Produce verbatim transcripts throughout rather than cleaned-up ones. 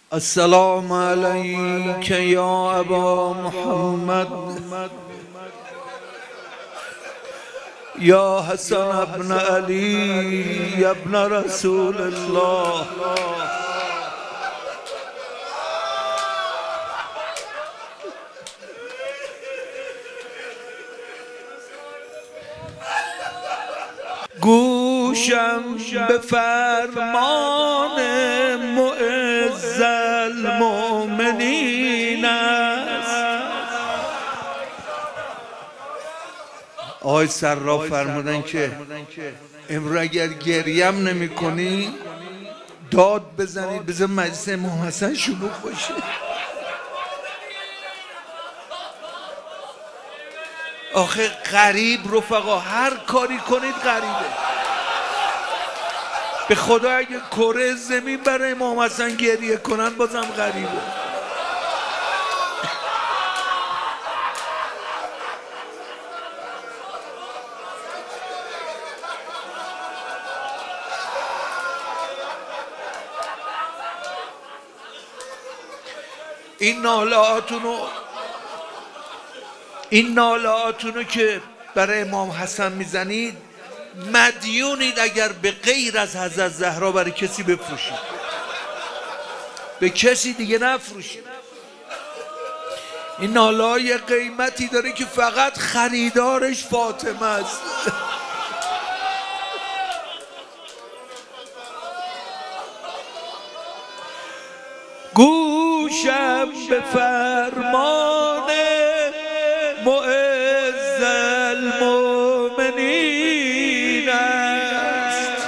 السلام علیک یا ابا محمد یا حسن ابن علی ابن رسول الله. گوشم به فرمان معز المؤمنین است. آقای صراف فرمودن که امروز اگر گریم نمی کنی داد بزنید بذار مجلس امام حسن شلوغ باشه. آخه غریب رفقا، هر کاری کنید غریبه. به خدا اگه کره زمین برای امام حسن گریه کنن بازم غریبه. این نالهاتونو این نالهاتونو که برای امام حسن میزنید مدیونید اگر به غیر از حضرت زهرا برای کسی بفروشید، به کسی دیگه نفروشید. این ناله های قیمتی داره که فقط خریدارش فاطمه است. گوشم به فرمان معز المؤمنین است،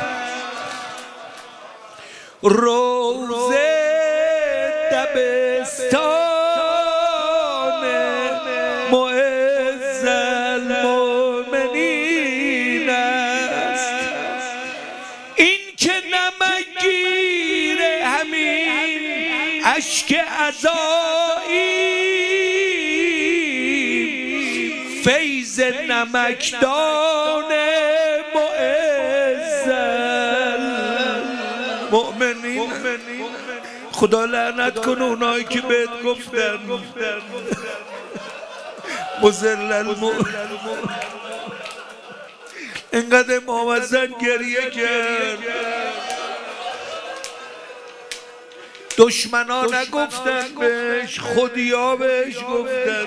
روضه دبستان معز المؤمنین است. این که نمکگیر همین اشک عزایی فیض نمکدان معز المؤمنین. خدا لعنت کنه اونایی که بهت گفتن مذل المؤمنین. اینقدر امام حسن گریه کرد، دشمنا نگفتن بهش، خودیا بهش گفتن.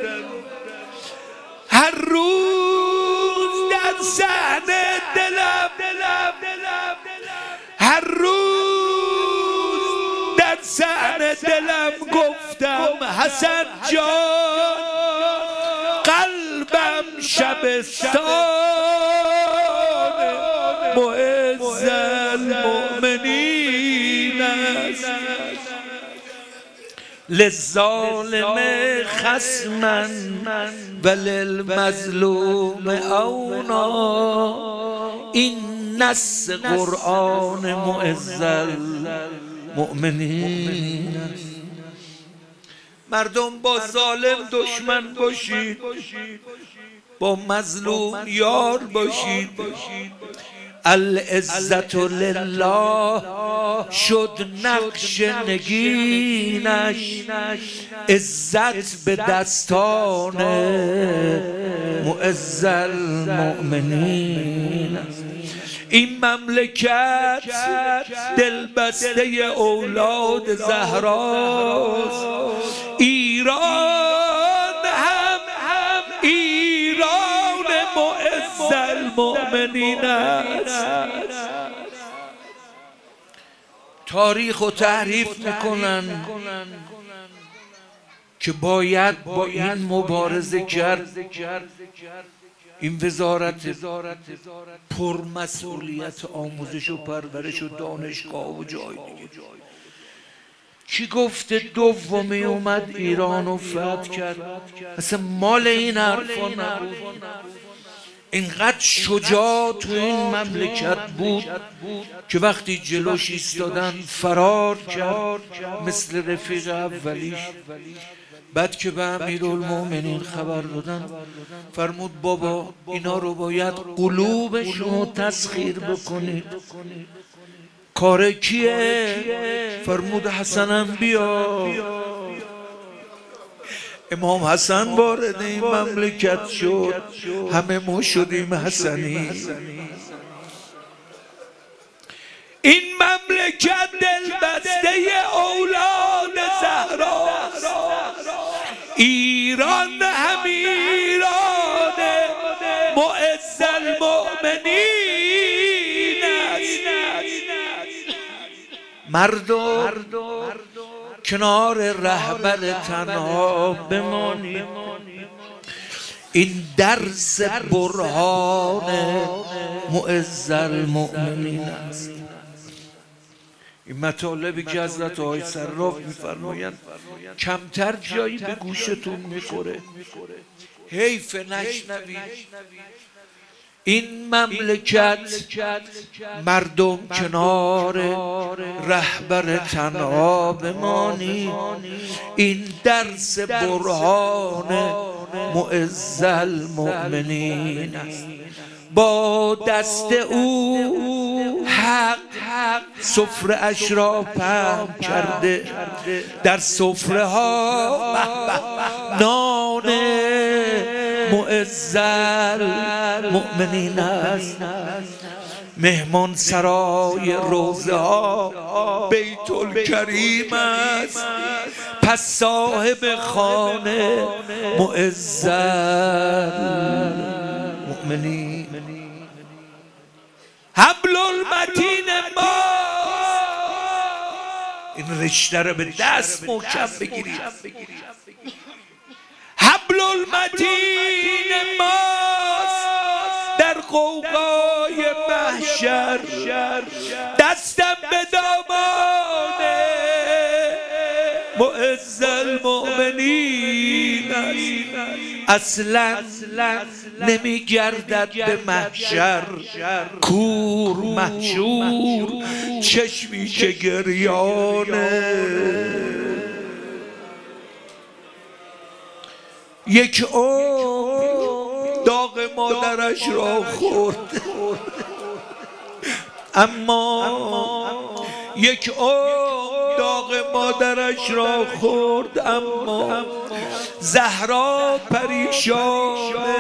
هر روز در صحنه دلم هر روز در صحنه دلم گفتم حسن جان قلبم شبستان معز المؤمنین است. للظالم خصما وللمظلوم اونا، این نص قرآن معز المؤمنین است. مردم با ظالم دشمن باشید، با مظلوم یار باشید. العزت لله شد نقش نگینش، عزت به دستان معز المؤمنین است. این مملکت دلبسته اولاد زهراست، ایران هم ایران معز المؤمنین است. تاریخ و تحریف میکنن که باید با این مبارزه کرد. این وزارت پرمسئولیت آموزش و پرورش و دانشگاه و جای دیگه کی گفته دومی اومد ایران و فتح کرد؟ اصلا مال این حرفا نبود. اینقدر شجاع تو این مملکت بود که وقتی جلوش ایستادن فرار کرد مثل رفیق اولیش. بعد که به امیرالمومنین خبر دادن فرمود بابا اینا رو باید قلوبشون رو تسخیر بکنید. کار کیه؟ فرمود حسنم بیا. امام حسن وارد این مملکت شد، همه ما شدیم حسنی. این مملکت دلبسته اولاد زهراست، ایران همیران معز المؤمنین است. مردم کنار رهبر تنها بمانید، این درس برهان معز المؤمنین است. این مطالبی که حضرت آقای صراف می‌فرمایند کمتر جایی به گوشتون میخوره، حیف نشنوید. این مملکت مردم کنار رهبر تنها بمانی، این درس برهان معز المؤمنین است. با دست او حق سفره اش را پهن کرده، در سفره ها نان معز المؤمنین است. مهمان سرای روضه ها بیت الکریم است، پس صاحب خانه معز المؤمنین. حبل المتین ما، این رشته رو به دست محکم بگیرید. حبل المتین ماست در غوغای محشر، دستم به دامان معز المؤمنین است. اصلا نمی گردد به محشر کور محشور، چشمی که گریانه. یک عمر داغ مادرش را خورد، اما یک عمر داغ مادرش را خورد، اما زهرا پریشانه.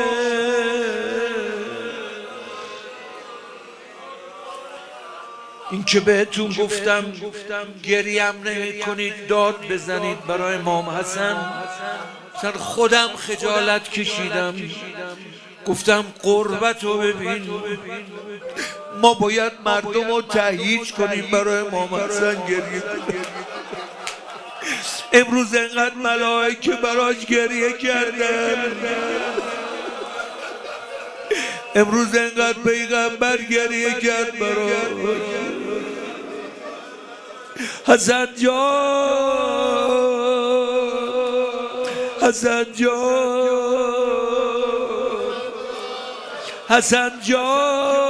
این که بهتون گفتم گریم نمی کنید داد بزنید برای امام حسن، مثلا خودم خجالت کشیدم، گفتم قربت رو ببین، ما باید مردم رو تهییج کنیم برای امام حسن گریه کنیم. امروز انقدر ملائکه براش گریه کردن، امروز انقدر پیغمبر گریه کرد براش. حسن جان، حسن جان، حسن جان،